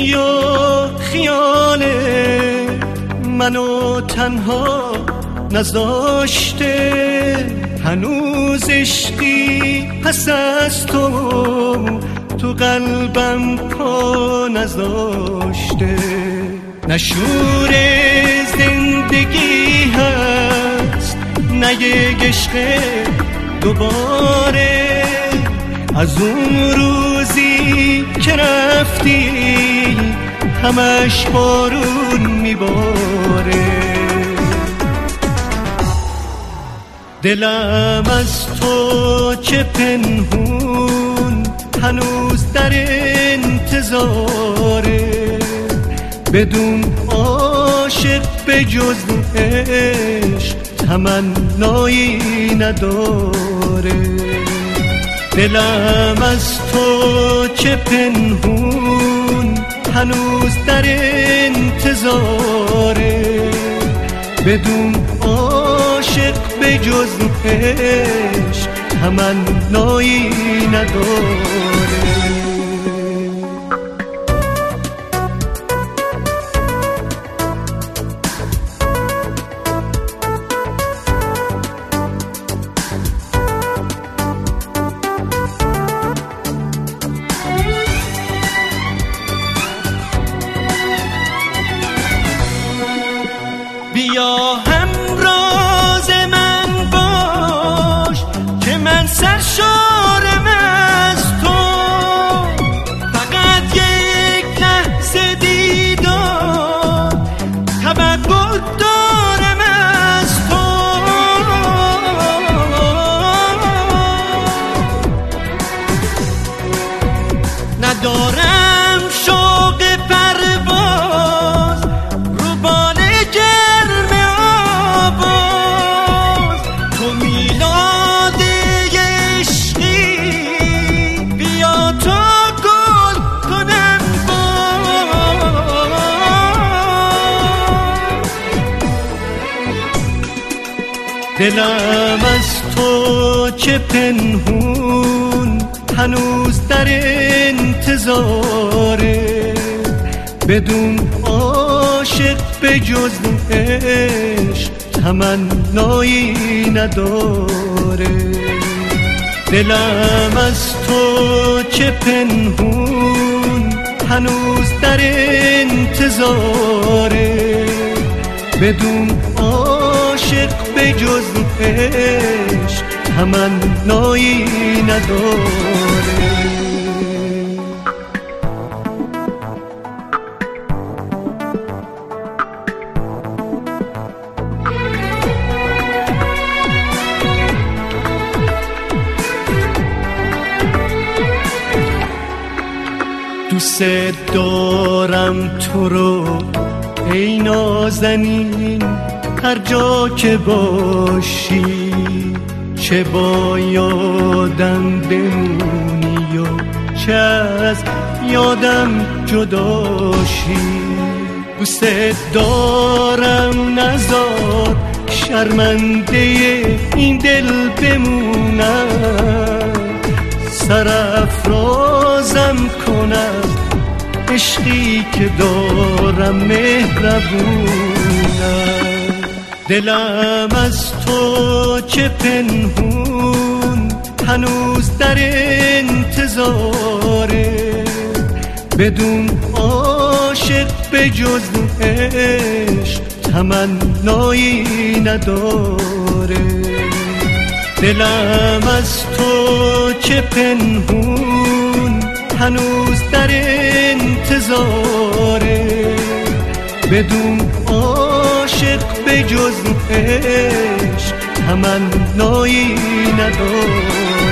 بیا خیال منو تنها نذاشته، هنوز عشقی پس از تو قلبم پا نذاشته. نه شور زندگی هست نه یک عشق دوباره، از اون روزی که رفتی همش بارون میباره. دلم از تو چه پنهون هنوز در انتظاره، بدون عاشق به جز عشق تمنایی نداره. دلم از تو چه پنهون هنوز در انتظاره، بدون عاشق به جز عشق تمنایی نداره. بیا همراز من باش که من سرشارم از تو، فقط یک لحظه دیدار توقع دارم از تو. ندارم شوق پرواز رو بال گرم آواز، تو میلاد عشقی بیا تا گل کنم باز. دلم از تو چه پنهون هنوز در انتظاره، بدون عاشق به جز عشق تمنایی نداره. دلم از تو چه پنهون هنوز در انتظاره، بدون عاشق به جز عشق تمنایی نداره. دوست دارم تو رو ای نازنین، هر جا که باشی، چه با یادم بمونی و چه از یادم جداشی. دوست دارم نذار شرمنده این دل بمونم، سرافرازم کنم عشقی که دارم مهربونم. دلم از تو چه پنهون هنوز در انتظاره، بدون عاشق به جز عشق تمنایی نداره. دلم از تو چه پنهون هنوز در انتظاره، بدون عاشق به جز عشق تمنایی نداره.